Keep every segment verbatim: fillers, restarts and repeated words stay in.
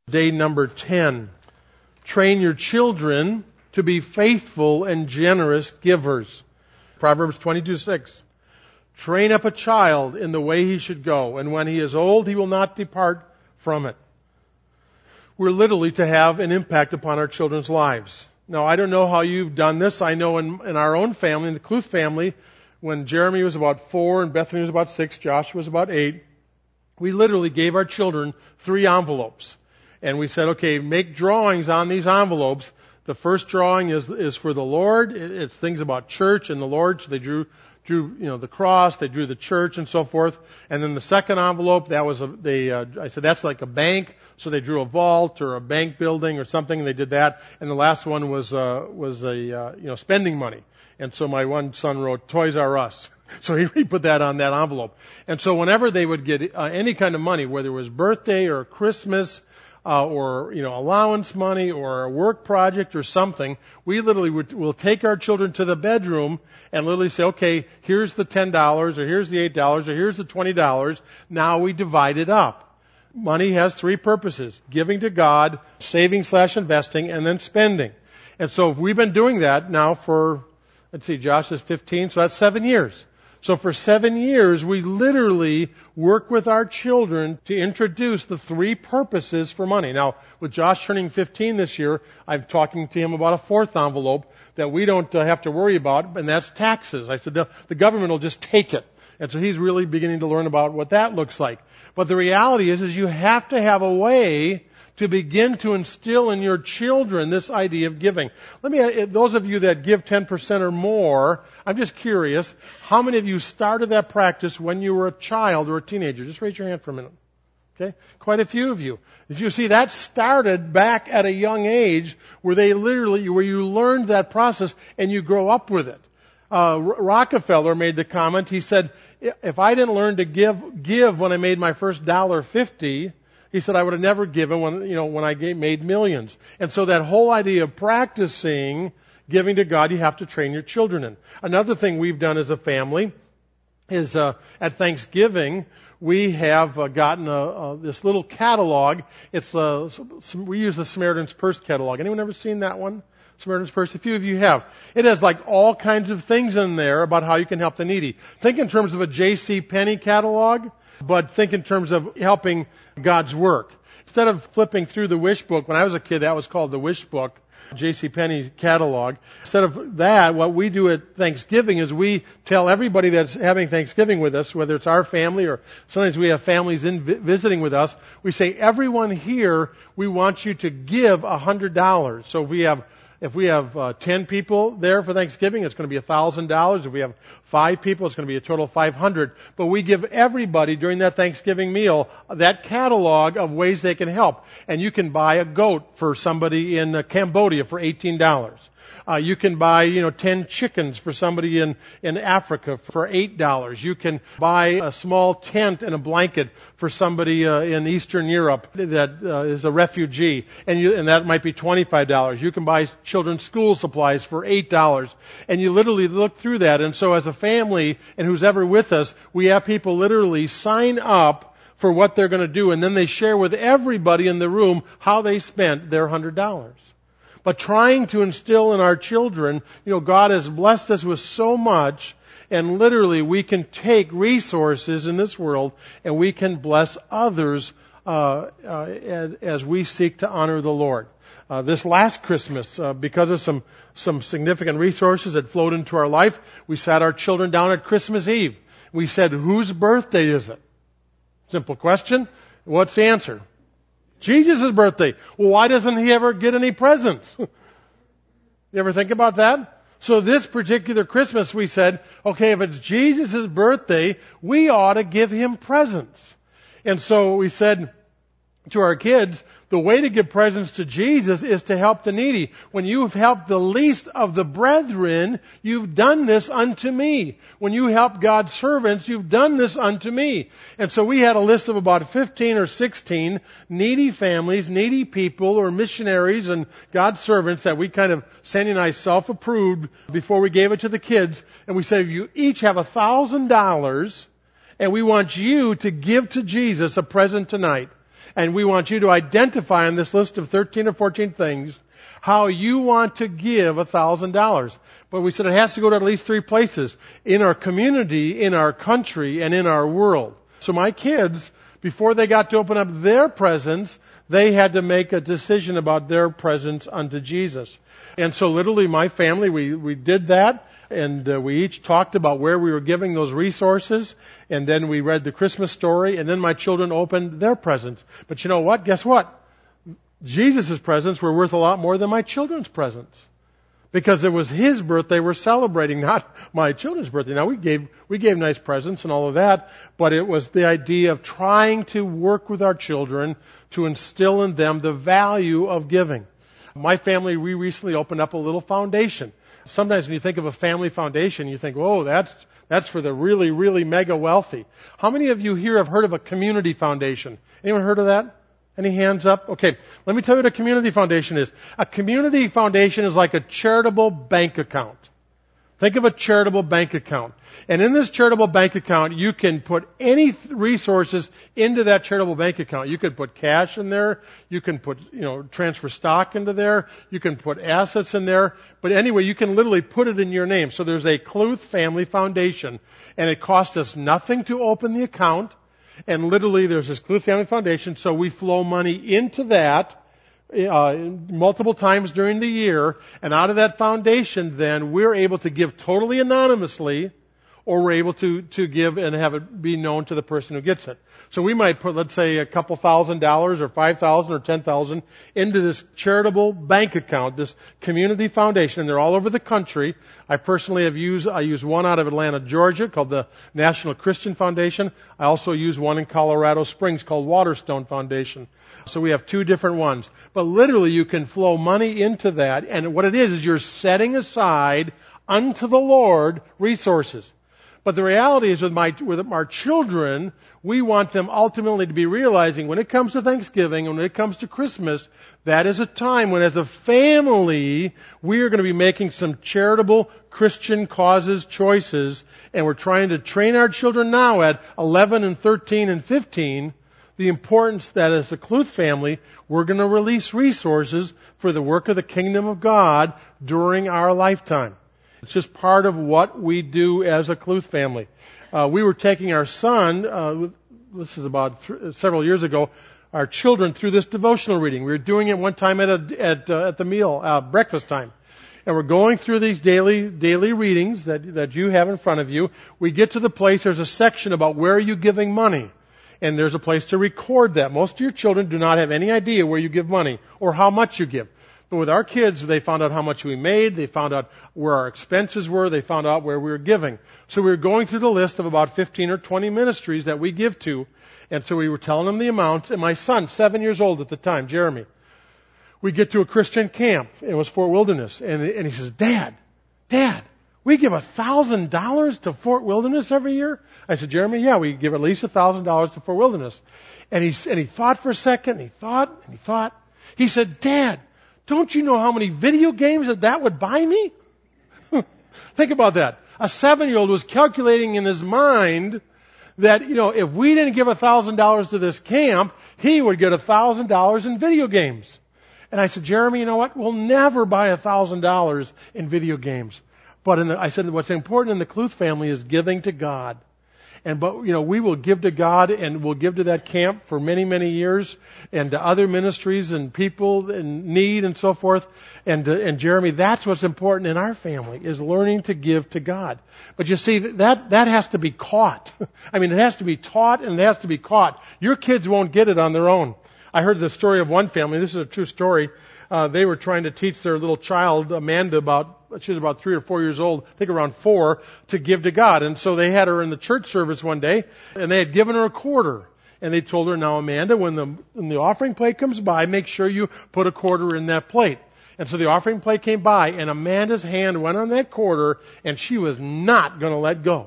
Day number ten. Train your children to be faithful and generous givers. Proverbs twenty-two six. Train up a child in the way he should go, and when he is old, he will not depart from it. We're literally to have an impact upon our children's lives. Now, I don't know how you've done this. I know in, in our own family, in the Kluth family, when Jeremy was about four and Bethany was about six, Josh was about eight, we literally gave our children three envelopes. And we said, okay, make drawings on these envelopes. The first drawing is is for the Lord. It's things about church and the Lord. So they drew drew you know the cross, they drew the church and so forth. And then the second envelope, that was a, they uh, I said that's like a bank. So they drew a vault or a bank building or something, and they did that. And the last one was uh, was a uh, you know spending money. And so my one son wrote Toys R Us. So he put that on that envelope. And so whenever they would get uh, any kind of money, whether it was birthday or Christmas, Uh, or, you know, allowance money or a work project or something, we literally would, will take our children to the bedroom and literally say, okay, here's the ten dollars or here's the eight dollars or here's the twenty dollars. Now we divide it up. Money has three purposes: giving to God, saving slash investing, and then spending. And so we've been doing that now for, let's see, Josh is fifteen, so that's seven years. So for seven years, we literally work with our children to introduce the three purposes for money. Now, with Josh turning fifteen this year, I'm talking to him about a fourth envelope that we don't uh, have to worry about, and that's taxes. I said the, the government will just take it. And so he's really beginning to learn about what that looks like. But the reality is, is you have to have a way to begin to instill in your children this idea of giving. Let me, those of you that give ten percent or more, I'm just curious, how many of you started that practice when you were a child or a teenager? Just raise your hand for a minute. Okay? Quite a few of you. Did you see that started back at a young age where they literally, where you learned that process and you grow up with it? Uh, Rockefeller made the comment, he said, if I didn't learn to give, give when I made my first one dollar fifty, he said, I would have never given when, you know, when I gave, made millions. And so that whole idea of practicing giving to God, you have to train your children in. Another thing we've done as a family is, uh, at Thanksgiving, we have uh, gotten a, a, this little catalog. It's, uh, some, we use the Samaritan's Purse catalog. Anyone ever seen that one? Samaritan's Purse? A few of you have. It has like all kinds of things in there about how you can help the needy. Think in terms of a J C Penney catalog, but think in terms of helping God's work. Instead of flipping through the wish book, when I was a kid, that was called the wish book, J C Penney catalog. Instead of that, what we do at Thanksgiving is we tell everybody that's having Thanksgiving with us, whether it's our family or sometimes we have families in visiting with us, we say, everyone here, we want you to give one hundred dollars. So if we have If we have uh, ten people there for Thanksgiving, it's going to be one thousand dollars. If we have five people, it's going to be a total of five hundred dollars. But we give everybody during that Thanksgiving meal that catalog of ways they can help. And you can buy a goat for somebody in uh, Cambodia for eighteen dollars. Uh, you can buy, you know, ten chickens for somebody in, in Africa for eight dollars. You can buy a small tent and a blanket for somebody uh, in Eastern Europe that uh, is a refugee, and, you, and that might be twenty-five dollars. You can buy children's school supplies for eight dollars. And you literally look through that. And so as a family, and who's ever with us, we have people literally sign up for what they're going to do, and then they share with everybody in the room how they spent their one hundred dollars. But trying to instill in our children, you know, God has blessed us with so much, and literally we can take resources in this world and we can bless others uh, uh, as we seek to honor the Lord. Uh, this last Christmas, uh, because of some some significant resources that flowed into our life, we sat our children down at Christmas Eve. We said, whose birthday is it? Simple question. What's the answer? Jesus' birthday. Well, why doesn't he ever get any presents? You ever think about that? So this particular Christmas we said, okay, if it's Jesus' birthday, we ought to give him presents. And so we said to our kids, the way to give presents to Jesus is to help the needy. When you've helped the least of the brethren, you've done this unto me. When you help God's servants, you've done this unto me. And so we had a list of about fifteen or sixteen needy families, needy people, or missionaries and God's servants that we kind of, Sandy and I self-approved before we gave it to the kids. And we said, you each have a thousand dollars, and we want you to give to Jesus a present tonight. And we want you to identify on this list of thirteen or fourteen things how you want to give one thousand dollars. But we said it has to go to at least three places: in our community, in our country, and in our world. So my kids, before they got to open up their presents, they had to make a decision about their presents unto Jesus. And so literally my family, we, we did that, and uh, we each talked about where we were giving those resources, and then we read the Christmas story, and then my children opened their presents. But you know what? Guess what? Jesus' presents were worth a lot more than my children's presents. Because it was His birthday we're celebrating, not my children's birthday. Now we gave, we gave nice presents and all of that, but it was the idea of trying to work with our children to instill in them the value of giving. My family, we recently opened up a little foundation. Sometimes when you think of a family foundation, you think, oh, that's, that's for the really, really mega wealthy. How many of you here have heard of a community foundation? Anyone heard of that? Any hands up? Okay, let me tell you what a community foundation is. A community foundation is like a charitable bank account. Think of a charitable bank account. And in this charitable bank account, you can put any th- resources into that charitable bank account. You could put cash in there. You can put, you know, transfer stock into there. You can put assets in there. But anyway, you can literally put it in your name. So there's a Kluth Family Foundation. And it costs us nothing to open the account. And literally there's this Kluth Family Foundation, so we flow money into that uh, multiple times during the year, and out of that foundation then we're able to give totally anonymously, or we're able to, to give and have it be known to the person who gets it. So we might put, let's say, a couple thousand dollars or five thousand or ten thousand into this charitable bank account, this community foundation, and they're all over the country. I personally have used, I use one out of Atlanta, Georgia, called the National Christian Foundation. I also use one in Colorado Springs called Waterstone Foundation. So we have two different ones. But literally you can flow money into that, and what it is is you're setting aside unto the Lord resources. But the reality is with my, with our children, we want them ultimately to be realizing when it comes to Thanksgiving and when it comes to Christmas, that is a time when as a family, we are going to be making some charitable Christian causes choices, and we're trying to train our children now at eleven and thirteen and fifteen, the importance that as a Kluth family, we're going to release resources for the work of the kingdom of God during our lifetime. It's just part of what we do as a Kluth family. Uh, we were taking our son, uh, this is about th- several years ago, our children through this devotional reading. We were doing it one time at a, at, uh, at the meal, uh, breakfast time. And we're going through these daily, daily readings that, that you have in front of you. We get to the place, there's a section about where are you giving money. And there's a place to record that. Most of your children do not have any idea where you give money or how much you give. But with our kids, they found out how much we made, they found out where our expenses were, they found out where we were giving. So we were going through the list of about fifteen or twenty ministries that we give to, and so we were telling them the amounts, and my son, seven years old at the time, Jeremy, we get to a Christian camp, it was Fort Wilderness, and, and he says, Dad, Dad, we give a thousand dollars to Fort Wilderness every year? I said, Jeremy, yeah, we give at least a thousand dollars to Fort Wilderness. And he, and he thought for a second, and he thought, and he thought, he said, Dad, don't you know how many video games that that would buy me? Think about that. A seven-year-old was calculating in his mind that, you know, if we didn't give a thousand dollars to this camp, he would get a thousand dollars in video games. And I said, Jeremy, you know what? We'll never buy a thousand dollars in video games. But in the, I said, what's important in the Kluth family is giving to God. And, but, you know, we will give to God and we'll give to that camp for many, many years and to other ministries and people in need and so forth. And, uh, and Jeremy, that's what's important in our family is learning to give to God. But you see, that, that has to be caught. I mean, it has to be taught and it has to be caught. Your kids won't get it on their own. I heard the story of one family. This is a true story. Uh, they were trying to teach their little child, Amanda, about, she was about three or four years old, I think around four, to give to God. And so they had her in the church service one day, and they had given her a quarter. And they told her, now Amanda, when the, when the offering plate comes by, make sure you put a quarter in that plate. And so the offering plate came by, and Amanda's hand went on that quarter, and she was not going to let go.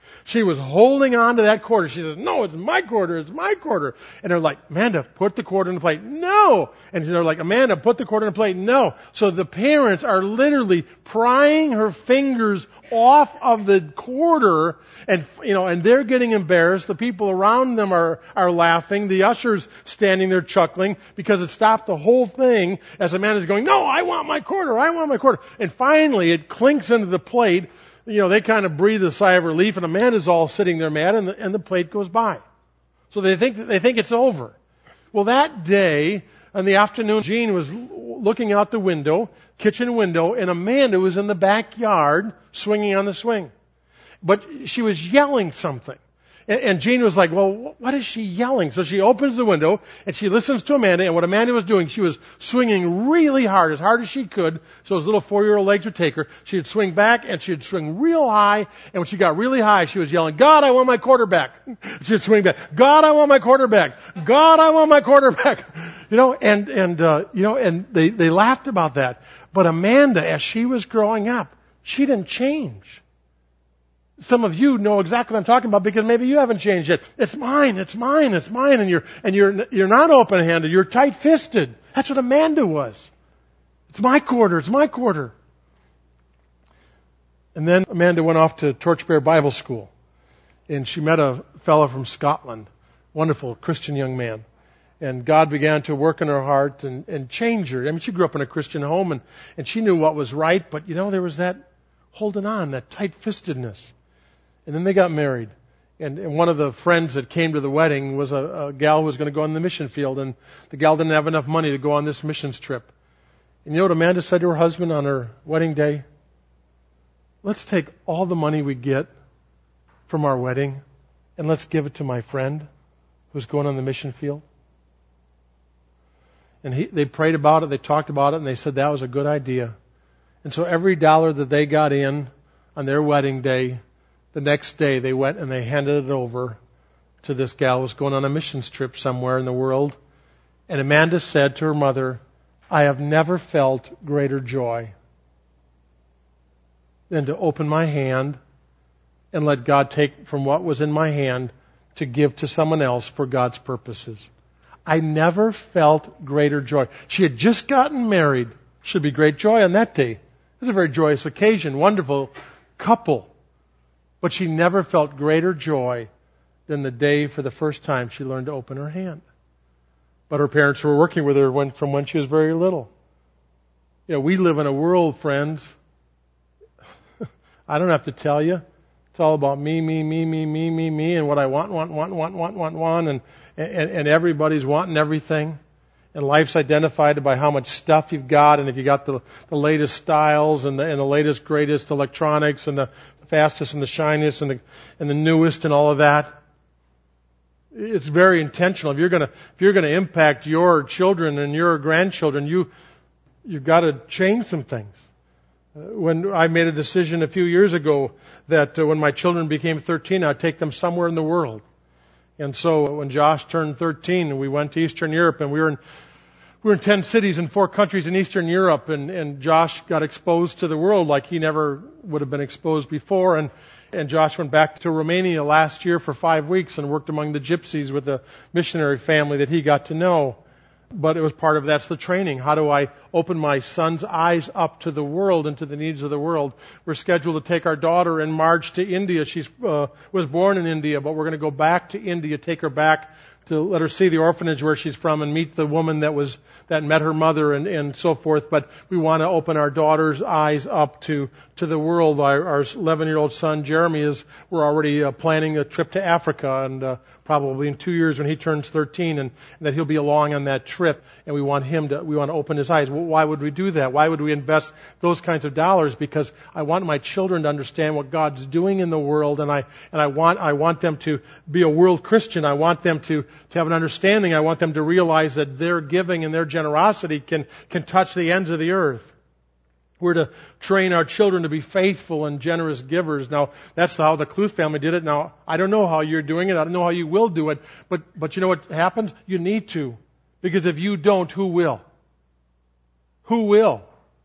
She was holding on to that quarter. She says, no, it's my quarter, it's my quarter. And they're like, Amanda, put the quarter in the plate. No. And they're like, Amanda, put the quarter in the plate. No. So the parents are literally prying her fingers off of the quarter, and, you know, and they're getting embarrassed. The people around them are, are laughing. The usher's standing there chuckling because it stopped the whole thing as Amanda's going, no, I want my quarter, I want my quarter. And finally it clinks into the plate. You know, they kind of breathe a sigh of relief, and Amanda's all sitting there mad, and the, and the plate goes by. So they think, they think it's over. Well, that day, in the afternoon, Jean was looking out the window, kitchen window, and Amanda was in the backyard swinging on the swing. But she was yelling something. And, and Jean was like, well, what is she yelling? So she opens the window, and she listens to Amanda, and what Amanda was doing, she was swinging really hard, as hard as she could, so those little four-year-old legs would take her. She would swing back, and she would swing real high, and when she got really high, she was yelling, God, I want my quarterback. She would swing back, God, I want my quarterback. God, I want my quarterback. You know, and, and, uh, you know, and they, they laughed about that. But Amanda, as she was growing up, she didn't change. Some of you know exactly what I'm talking about because maybe you haven't changed yet. It's mine, it's mine, it's mine, and you're, and you're, you're not open-handed, you're tight-fisted. That's what Amanda was. It's my quarter, it's my quarter. And then Amanda went off to Torchbearer Bible School, and she met a fellow from Scotland, wonderful Christian young man. And God began to work in her heart and, and change her. I mean, she grew up in a Christian home, and, and she knew what was right, but you know, there was that holding on, that tight-fistedness. And then they got married. And, and one of the friends that came to the wedding was a, a gal who was going to go on the mission field. And the gal didn't have enough money to go on this missions trip. And you know what Amanda said to her husband on her wedding day? Let's take all the money we get from our wedding and let's give it to my friend who's going on the mission field. And he, they prayed about it, they talked about it, and they said that was a good idea. And so every dollar that they got in on their wedding day, the next day they went and they handed it over to this gal who was going on a missions trip somewhere in the world. And Amanda said to her mother, I have never felt greater joy than to open my hand and let God take from what was in my hand to give to someone else for God's purposes. I never felt greater joy. She had just gotten married. Should be great joy on that day. It was a very joyous occasion, wonderful couple. But she never felt greater joy than the day for the first time she learned to open her hand. But her parents were working with her when, from when she was very little. You know, we live in a world, friends. I don't have to tell you. It's all about me, me, me, me, me, me, me, and what I want, want, want, want, want, want, want, and, and, and everybody's wanting everything. And life's identified by how much stuff you've got, and if you got the, the latest styles and the, and the latest, greatest electronics and the fastest and the shiniest and the, and the newest and all of that. It's very intentional. If you're gonna, if you're gonna impact your children and your grandchildren, you, you've got to change some things. When I made a decision a few years ago that uh, when my children became thirteen, I'd take them somewhere in the world. And so when Josh turned thirteen, we went to Eastern Europe, and we were in we were in ten cities in four countries in Eastern Europe, and, and Josh got exposed to the world like he never would have been exposed before. And, and Josh went back to Romania last year for five weeks and worked among the gypsies with a missionary family that he got to know. But it was part of that's the training. How do I open my son's eyes up to the world and to the needs of the world? We're scheduled to take our daughter in March to India. She uh, was born in India, but we're going to go back to India, take her back to let her see the orphanage where she's from and meet the woman that was that met her mother and, and so forth. But we want to open our daughter's eyes up to to the world. Our, our eleven-year-old son Jeremy is we're already uh, planning a trip to Africa, and uh, probably in two years when he turns thirteen, and, and that he'll be along on that trip. And we want him to we want to open his eyes. Well, why would we do that? Why would we invest those kinds of dollars? Because I want my children to understand what God's doing in the world, and I and I want I want them to be a world Christian. I want them to to have an understanding. I want them to realize that their giving and their generosity can can touch the ends of the earth. We're to train our children to be faithful and generous givers. Now, that's how the Cluth family did it. Now, I don't know how you're doing it. I don't know how you will do it. But, but you know what happens? You need to. Because if you don't, who will? Who will?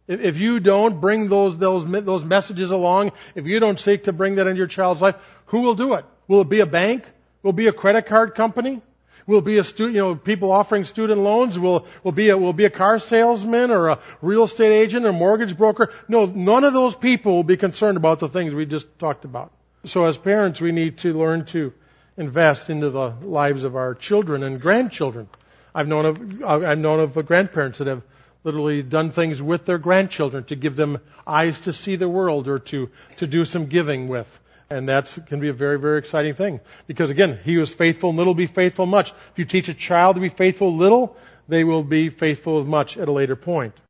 If, if you don't bring those, those, those messages along, if you don't seek to bring that into your child's life, who will do it? Will it be a bank? Will it be a credit card company? Will it be a student, you know, people offering student loans? Will, will be a, will be a car salesman or a real estate agent or mortgage broker? No, none of those people will be concerned about the things we just talked about. So as parents, we need to learn to invest into the lives of our children and grandchildren. I've known of, I've known of grandparents that have literally done things with their grandchildren to give them eyes to see the world or to, to do some giving with. And that can be a very, very exciting thing. Because again, he who is faithful in little will be faithful in much. If you teach a child to be faithful little, they will be faithful with much at a later point.